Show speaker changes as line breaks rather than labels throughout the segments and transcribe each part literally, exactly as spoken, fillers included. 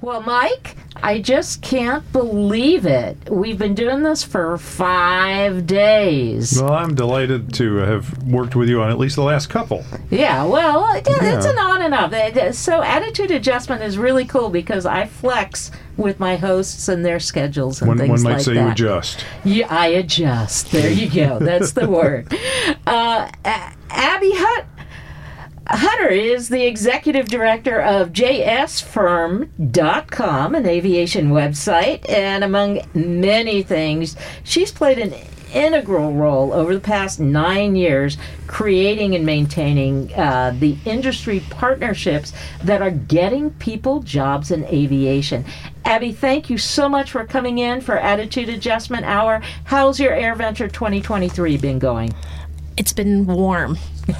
Well, Mike, I just can't believe it. We've been doing this for five days.
Well, I'm delighted to have worked with you on at least the last couple.
Yeah, well, it- it's
Yeah.
an on and off. It- So attitude adjustment is really cool because I flex with my hosts and their schedules and
One,
things
one might
like
say
that.
you adjust.
Yeah, I adjust. There you go. That's the word. Uh, A- Abby Hutt. Hutter is the executive director of J S firm dot com, an aviation website, and among many things, she's played an integral role over the past nine years creating and maintaining uh, the industry partnerships that are getting people jobs in aviation. Abby, thank you so much for coming in for Attitude Adjustment Hour. How's your AirVenture twenty twenty-three been going?
It's been warm.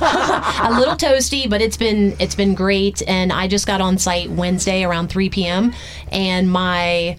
A little toasty, but it's been it's been great. And I just got on site Wednesday around three p.m. and my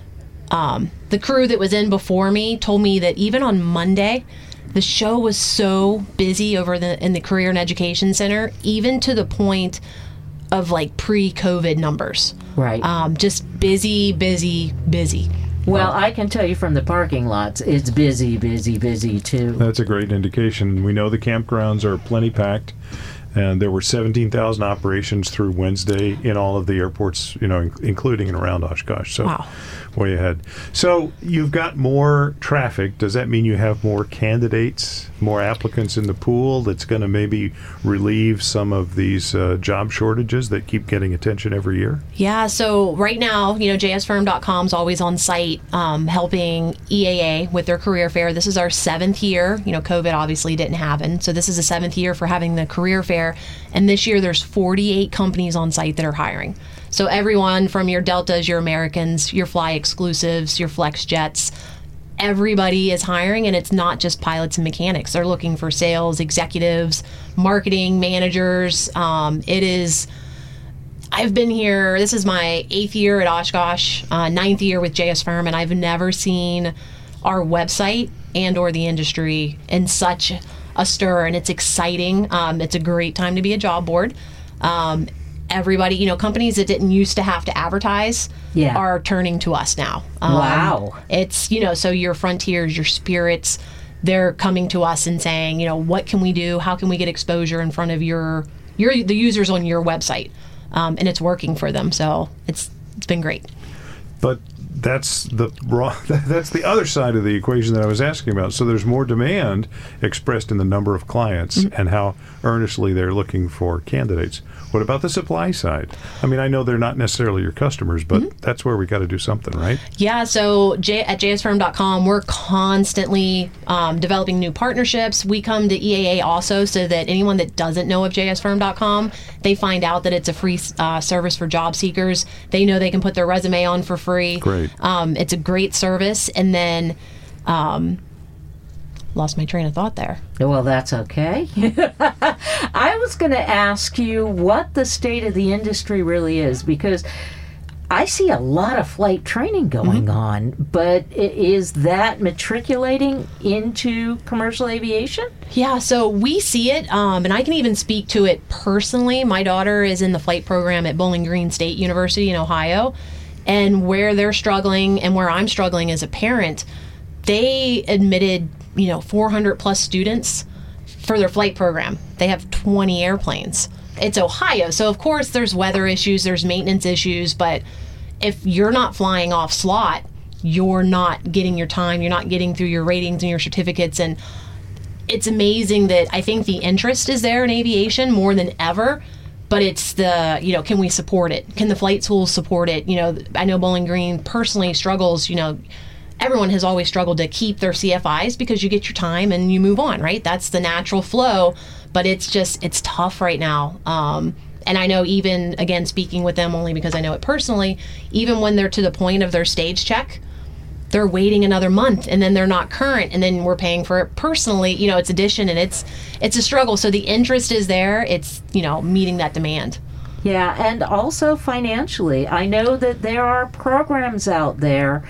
um, the crew that was in before me told me that even on Monday, the show was so busy over the in the Career and Education Center, even to the point of like pre-COVID numbers.
Right.
Um, just busy, busy, busy.
Well, I can tell you from the parking lots, it's busy, busy, busy too.
That's a great indication. We know the campgrounds are plenty packed, and there were seventeen thousand operations through Wednesday in all of the airports, you know, in- including and around Oshkosh. So,
Wow.
way ahead. So, you've got more traffic. Does that mean you have more candidates, more applicants in the pool that's going to maybe relieve some of these uh, job shortages that keep getting attention every year?
Yeah, so right now, you know, J S firm dot com is always on site um, helping E A A with their career fair. This is our seventh year. You know, COVID obviously didn't happen. So this is the seventh year for having the career fair. And this year there's forty-eight companies on site that are hiring. So everyone from your Deltas, your Americans, your Fly Exclusives, your Flex Jets, everybody is hiring, and it's not just pilots and mechanics. They're looking for sales, executives, marketing, managers. Um, it is... I've been here, this is my eighth year at Oshkosh, uh, ninth year with J S Firm, and I've never seen our website and or the industry in such a stir, and it's exciting. Um, it's a great time to be a job board. Um, everybody, you know, companies that didn't used to have to advertise
Yeah.
are turning to us now. Um,
Wow.
It's, you know, so your Frontiers, your Spirits, they're coming to us and saying, you know, what can we do? How can we get exposure in front of your, your the users on your website? Um, and it's working for them. So it's it's been great.
But that's the raw, that's the other side of the equation that I was asking about. So there's more demand expressed in the number of clients
Mm-hmm.
and how earnestly they're looking for candidates. What about the supply side? I mean, I know they're not necessarily your customers, but
Mm-hmm.
that's where we got to do something, right?
Yeah, so J- at J S firm dot com, we're constantly um, developing new partnerships. We come to E A A also so that anyone that doesn't know of J S firm dot com, they find out that it's a free uh, service for job seekers. They know they can put their resume on for free.
Great.
Um, it's a great service. And then, um, lost my train of thought there.
Well, that's okay. I was going to ask you what the state of the industry really is, because I see a lot of flight training going on, but i- is that matriculating into commercial aviation?
Yeah, so we see it, um, and I can even speak to it personally. My daughter is in the flight program at Bowling Green State University in Ohio, and where they're struggling and where I'm struggling as a parent, they admitted, you know, four hundred plus students for their flight program. They have twenty airplanes. It's Ohio, so of course there's weather issues, there's maintenance issues, but if you're not flying off slot, you're not getting your time, you're not getting through your ratings and your certificates. And it's amazing that I think the interest is there in aviation more than ever, but it's the, you know, can we support it? Can the flight schools support it? You know, I know Bowling Green personally struggles, you know, everyone has always struggled to keep their C F Is because you get your time and you move on, right? That's the natural flow, but it's just, it's tough right now. Um, and I know even, again, speaking with them only because I know it personally, even when they're to the point of their stage check, they're waiting another month and then they're not current and then we're paying for it personally. You know, it's addition and it's it's a struggle. So the interest is there. It's, you know, meeting that demand.
Yeah, and also financially. I know that there are programs out there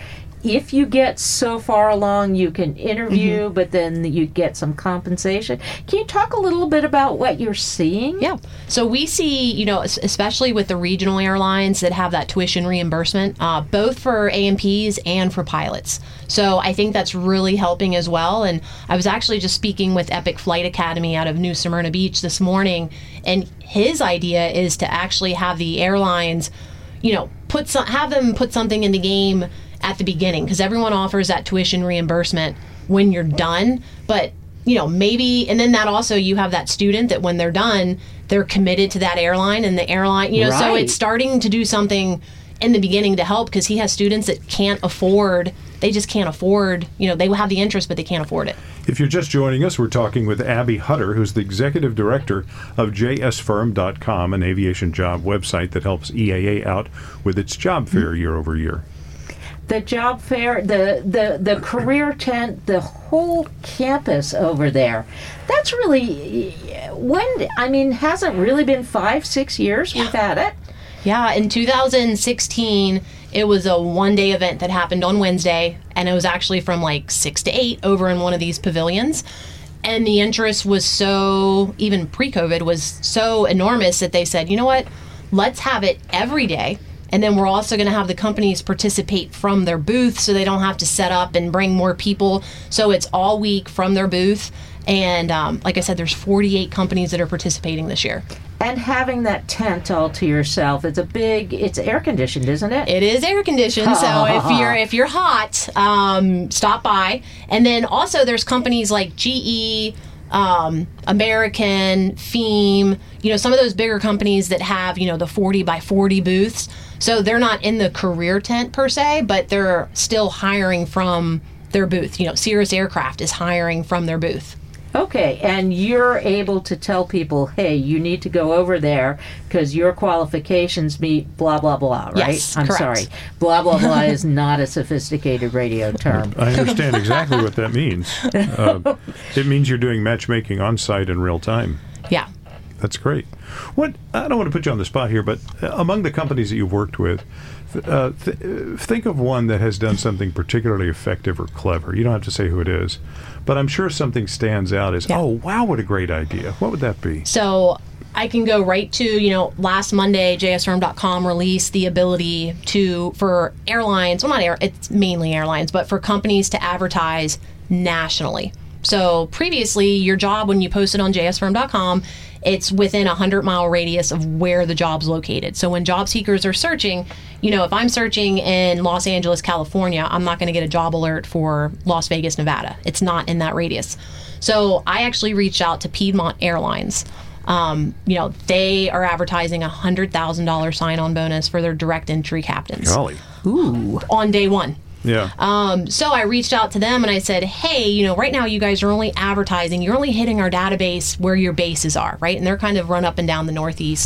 if you get so far along, you can interview,
Mm-hmm.
but then you get some compensation. Can you talk a little bit about what you're seeing?
Yeah. So we see, you know, es- especially with the regional airlines that have that tuition reimbursement, uh, both for A M Ps and for pilots. So I think that's really helping as well. And I was actually just speaking with Epic Flight Academy out of New Smyrna Beach this morning, and his idea is to actually have the airlines, you know, put some, have them put something in the game at the beginning, because everyone offers that tuition reimbursement when you're done. But, you know, maybe, and then that also, you have that student that when they're done, they're committed to that airline, and the airline, you know, so
Right.
it's starting to do something in the beginning to help, because he has students that can't afford, they just can't afford, you know, they have the interest, but they can't afford it.
If you're just joining us, we're talking with Abby Hutter, who's the executive director of J S firm dot com, an aviation job website that helps E A A out with its job fair year over year.
The job fair, the, the, the career tent, the whole campus over there. That's really, when, I mean, hasn't really been five, six years we've had it?
Yeah, in two thousand sixteen, it was a one-day event that happened on Wednesday, and it was actually from like six to eight over in one of these pavilions. And the interest was so, even pre-COVID, was so enormous that they said, you know what, let's have it every day. And then we're also going to have the companies participate from their booth, so they don't have to set up and bring more people. So it's all week from their booth. And um, like I said, there's forty-eight companies that are participating this year.
And having that tent all to yourself, it's a big, it's air conditioned, isn't it?
It is air conditioned, so if you're if you're hot, um, stop by. And then also there's companies like G E, um, American, Theme, you know, some of those bigger companies that have, you know, the forty by forty booths. So they're not in the career tent per se, but they're still hiring from their booth. You know, Cirrus Aircraft is hiring from their booth.
Okay, and you're able to tell people, hey, you need to go over there because your qualifications meet blah, blah, blah, right?
Yes,
I'm
correct.
sorry. Blah, blah, blah is not a sophisticated radio term.
I understand exactly what that means. Uh, it means you're doing matchmaking on site in real time.
Yeah.
That's great. What I don't want to put you on the spot here, but among the companies that you've worked with, uh, th- think of one that has done something particularly effective or clever. You don't have to say who it is, but I'm sure something stands out as,
Yeah.
oh, wow, what a great idea. What would that be?
So I can go right to, you know, last Monday, J S firm dot com released the ability to, for airlines, well, not air, it's mainly airlines, but for companies to advertise nationally. So previously, your job, when you post it on J S firm dot com, it's within a hundred mile radius of where the job's located. So when job seekers are searching, you know, if I'm searching in Los Angeles, California, I'm not going to get a job alert for Las Vegas, Nevada. It's not in that radius. So I actually reached out to Piedmont Airlines. Um, you know, they are advertising a one hundred thousand dollars sign-on bonus for their direct entry captains
Golly.
Ooh.
on day one.
Yeah.
Um, so I reached out to them and I said, hey, you know, right now you guys are only advertising, you're only hitting our database where your bases are, right? And they're kind of run up and down the Northeast.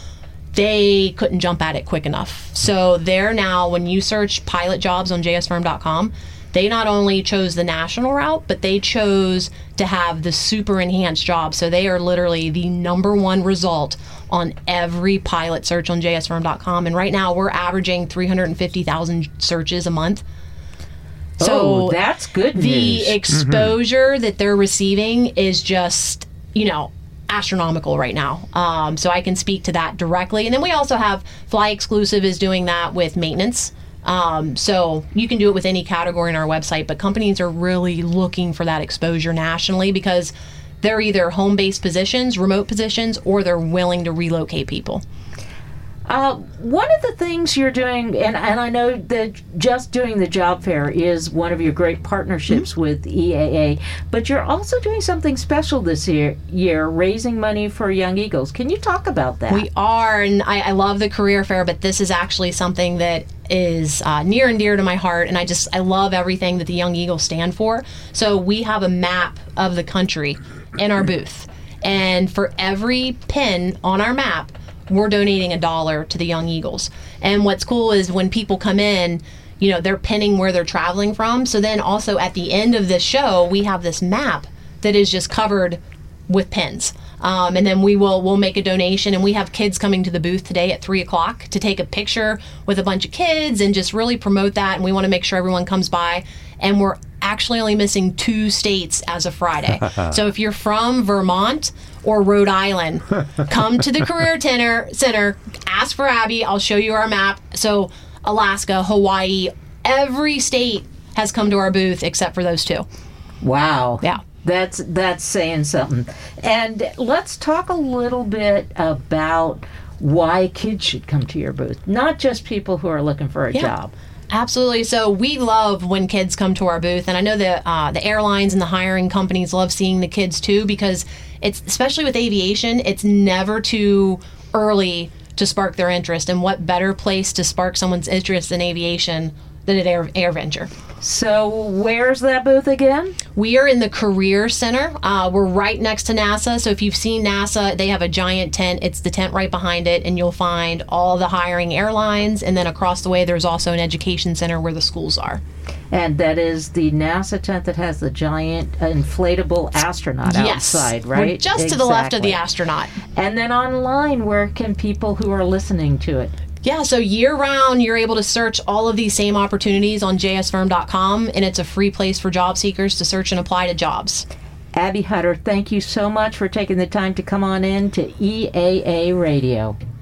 They couldn't jump at it quick enough. So they're now, when you search pilot jobs on J S firm dot com, they not only chose the national route, but they chose to have the super enhanced job. So they are literally the number one result on every pilot search on J S firm dot com. And right now we're averaging three hundred fifty thousand searches a month.
So oh, that's good
the
news.
exposure that they're receiving is just, you know, astronomical right now. Um, so I can speak to that directly. And then we also have Fly Exclusive is doing that with maintenance. Um, so you can do it with any category in our website, but companies are really looking for that exposure nationally because they're either home-based positions, remote positions, or they're willing to relocate people.
Uh, one of the things you're doing, and, and I know that just doing the job fair is one of your great partnerships mm-hmm. with E A A, but you're also doing something special this year, year, raising money for Young Eagles. Can you talk about that?
We are, and I, I love the career fair, but this is actually something that is uh, near and dear to my heart, and I just, I love everything that the Young Eagles stand for. So we have a map of the country in our booth, and for every pin on our map, we're donating a dollar to the Young Eagles. And what's cool is when people come in, you know, they're pinning where they're traveling from. So then also at the end of this show, we have this map that is just covered with pins. Um, and then we will we'll make a donation, and we have kids coming to the booth today at three o'clock to take a picture with a bunch of kids and just really promote that. And we want to make sure everyone comes by. And we're actually only missing two states as of Friday. So if you're from Vermont or Rhode Island, come to the Career Center, Center, ask for Abby. I'll show you our map. So Alaska, Hawaii, every state has come to our booth except for those two.
Wow.
Yeah.
That's that's saying something. And let's talk a little bit about why kids should come to your booth, not just people who are looking for a
Yeah.
job.
Absolutely. So we love when kids come to our booth, and I know that uh, the airlines and the hiring companies love seeing the kids too, because it's, especially with aviation, it's never too early to spark their interest. And what better place to spark someone's interest in aviation than at Air, AirVenture?
So where's that booth again?
We are in the Career Center. Uh, we're right next to NASA. So if you've seen NASA, they have a giant tent. It's the tent right behind it, and you'll find all the hiring airlines. And then across the way, there's also an education center where the schools are.
And that is the NASA tent that has the giant inflatable astronaut
Yes.
outside, right?
We're just to the left of the
Exactly.
astronaut.
And then online, where can people who are listening to it?
Yeah, so year round, you're able to search all of these same opportunities on j s firm dot com, and it's a free place for job seekers to search and apply to jobs.
Abby Hutter, thank you so much for taking the time to come on in to E A A Radio.